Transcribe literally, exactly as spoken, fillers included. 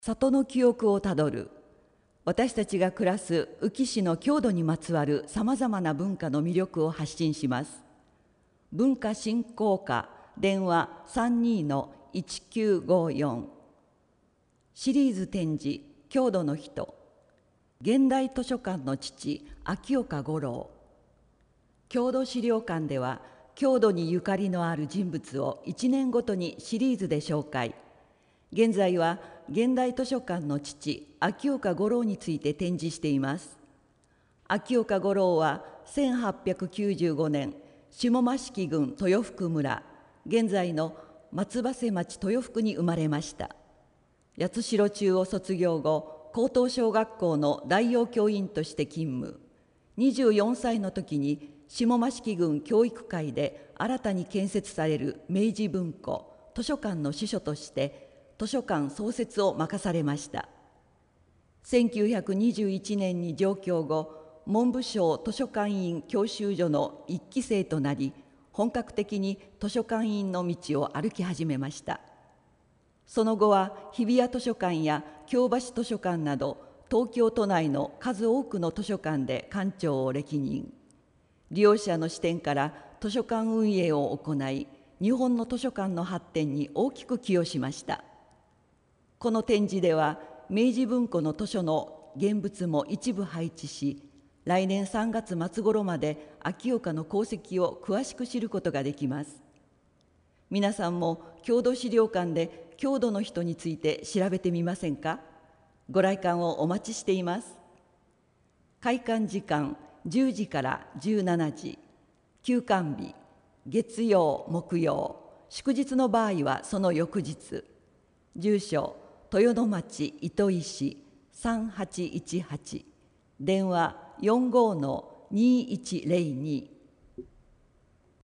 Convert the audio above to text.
里の記憶をたどる。私たちが暮らす宇城市の郷土にまつわるさまざまな文化の魅力を発信します。文化振興課電話 さんにーのいちきゅうごよん シリーズ展示郷土の人、現代図書館の父秋岡五郎。郷土資料館では郷土にゆかりのある人物をいちねんごとにシリーズで紹介。現在は現代図書館の父秋岡五郎について展示しています。秋岡五郎はせんはっぴゃくきゅうじゅうごねん下益郡豊福村、現在の松葉瀬町豊福に生まれました。八代中を卒業後、高等小学校の代用教員として勤務。にじゅうよんさいの時に下益郡教育会で新たに建設される明治文庫図書館の司書として図書館創設を任されました。せんきゅうひゃくにじゅういちねんに上京後、文部省図書館員教習所の一期生となり、本格的に図書館員の道を歩き始めました。その後は日比谷図書館や京橋図書館など東京都内の数多くの図書館で館長を歴任。利用者の視点から図書館運営を行い、日本の図書館の発展に大きく寄与しました。この展示では明治文庫の図書の現物も一部配置し、来年さんがつ末頃まで秋岡の功績を詳しく知ることができます。皆さんも郷土資料館で郷土の人について調べてみませんか。ご来館をお待ちしています。開館時間じゅうじからじゅうしちじ、休館日月曜木曜、祝日の場合はその翌日。住所豊野町糸井市さんはちいちはち、電話 よんごーのにいちぜろに。